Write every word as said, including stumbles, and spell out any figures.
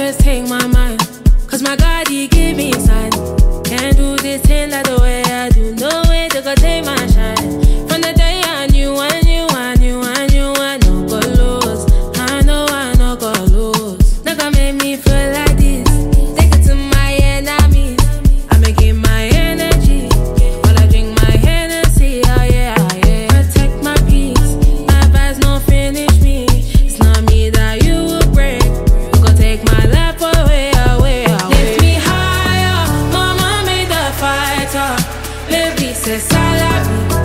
just take my mind. Cause my God, he give me sign. Can't do this thing like the way I do. No way to go take my shine. From the day I knew, I knew, I knew, I knew, I no go lose. I know I no go lose. Never made me feel like this. Take it to my enemies. I make it my energy. While I drink my Hennessy, oh yeah, yeah. Protect my peace. My vibes no finish me. It's not me that you will break. Go take my life away, away, away. Lift me higher, mama made the fighter. Baby says salary.